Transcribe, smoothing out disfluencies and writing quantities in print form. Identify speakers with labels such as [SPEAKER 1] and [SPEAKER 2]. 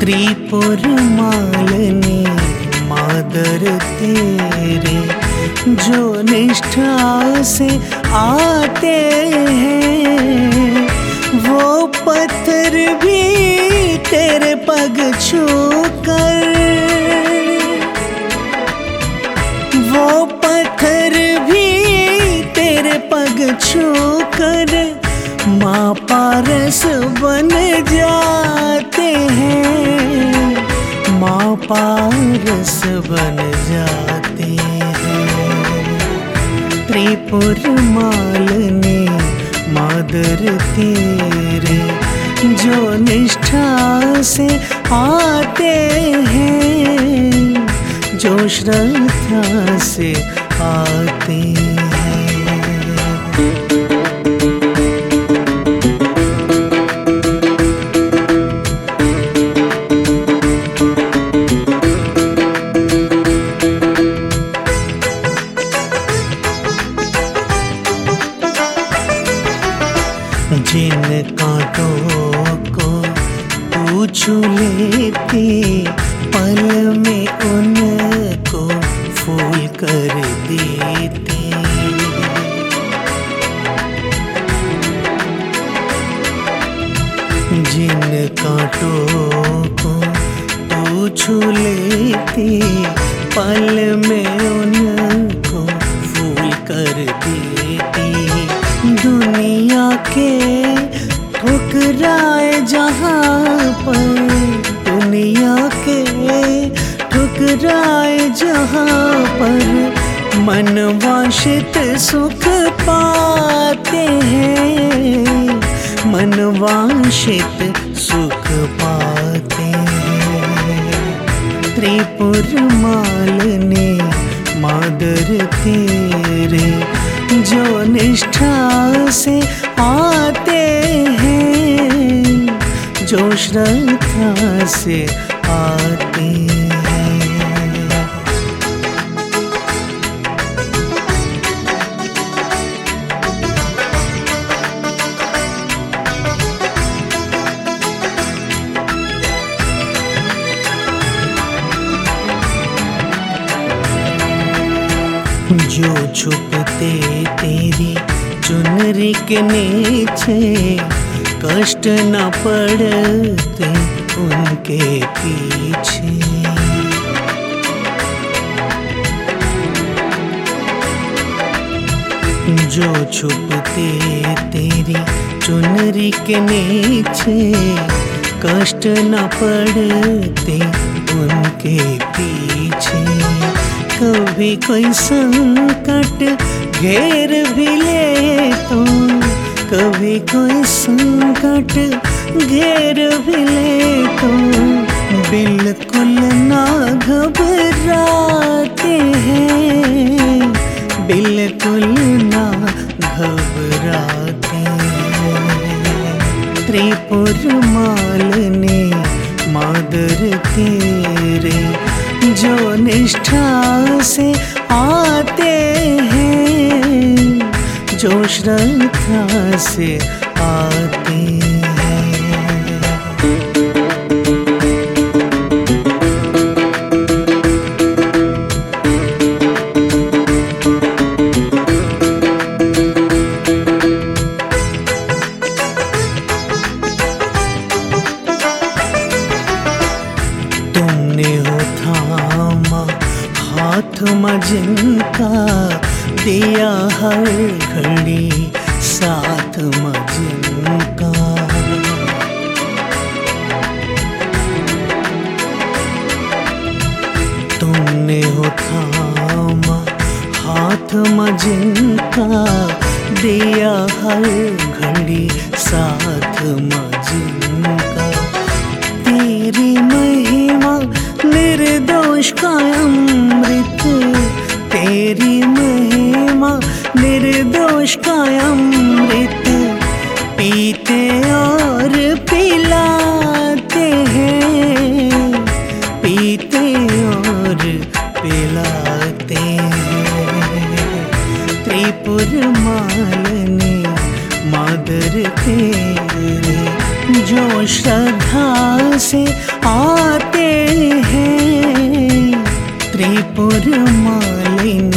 [SPEAKER 1] त्रिपुर मालिनी मादर तेरे जो निष्ठा से आते हैं, वो पत्थर भी तेरे पग छूकर, वो पत्थर भी तेरे पग छूकर माँ पारस बन जाते हैं, माँ पारस बन जाते हैं। त्रिपुर मालिनी मादर तेरे जो निष्ठा से आते हैं, जो श्रद्धा से आते हैं। जिन कांटों को तू छू लेती, पल में उनको फूल कर देती। जिन कांटों को तू छू लेती, पल में उनको फूल कर देती। दुनिया के ठुकराए जहाँ पर, दुनिया के ठुकराए जहाँ पर मन वांछित सुख पाते हैं, मन वांछित सुख पाते हैं। त्रिपुर मालिनी मादर तेरे जो निष्ठा से आते हैं, जो श्रद्धा से आते हैं। जो छुपते तेरी चुनरी के नीचे, कष्ट न पड़ते उनके पीछे। जो छुपते तेरी चुनरी के नीचे, कष्ट न पड़ते उनके पीछे। कभी कोई संकट घेर भी ले तो, कभी कोई संकट घेर भी ले तो, बिल्कुल ना घबराते हैं, बिल्कुल ना घबराते हैं। त्रिपुर मालिनी मादर तेरे जो निष्ठा से आते हैं, जो श्रद्धा से आते हैं। तुमने हो थामा हाथ में जिनका, दिया हर घड़ी साथ में जिनका। तुमने हो थामा हाथ में जिनका, दिया हर घड़ी साथ में जिनका। तेरी महिमा निर्दोष का अमृत, तेरी महिमा निर्दोष का अमृत, पीते और पिलाते हैं, पीते और पिलाते हैं। त्रिपुर मालिनी मादर तेरे जो श्रद्धा से आते हैं त्रिपुर मालिनी